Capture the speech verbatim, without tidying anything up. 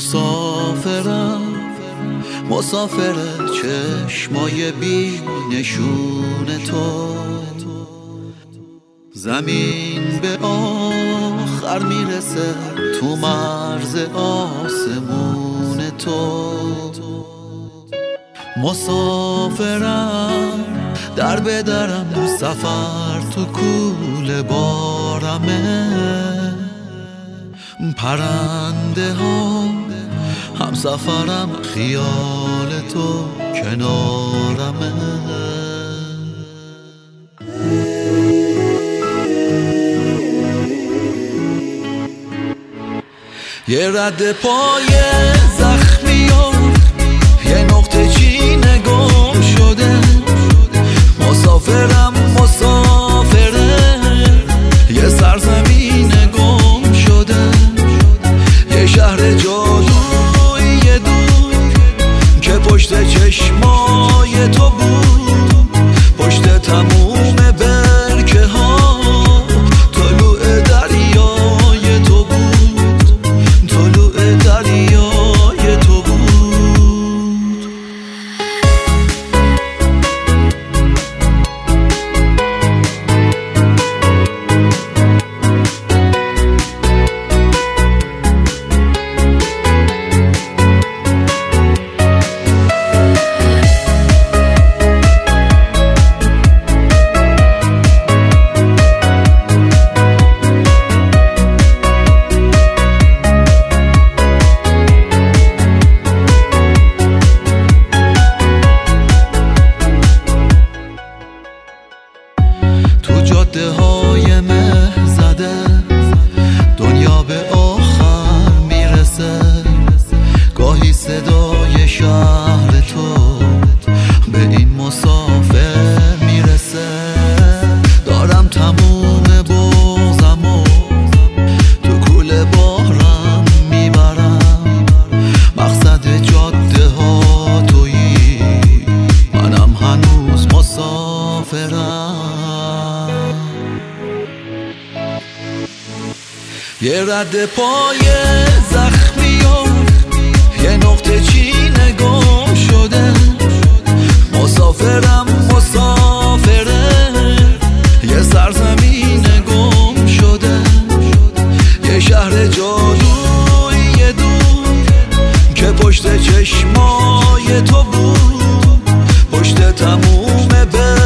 مسافرم مسافر چشمای بی نشون تو. زمین به آخر میرسه تو مرز آسمون تو. مسافرم در بدرم سفر تو کوله بارمه. پرنده ها هم سفرم خیال تو کنارمه. یه رد پای زخمی و یه نقطه چینه گم شده. مسافرم مسافره یه سرزمین گم شده. یه شهر جادویی دور که پشت چشمای تو بود. پشت تموم برکه ها طلوع دریای تو بود. طلوع دریای تو بود. جاده های مه زده دنیا به آخر میرسه. گاهی صدای شهر تو به این مسافر میرسه. دارم تموم بغضمو تو کوله بارم میبرم. مقصد جاده ها تویی منم هنوز مسافرم. یه رد پای زخمی و یه نقطه چینه گم شده. مسافرم مسافره یه سرزمین گم شده. یه شهر جادویی دور که پشت چشمای تو بود. پشت تموم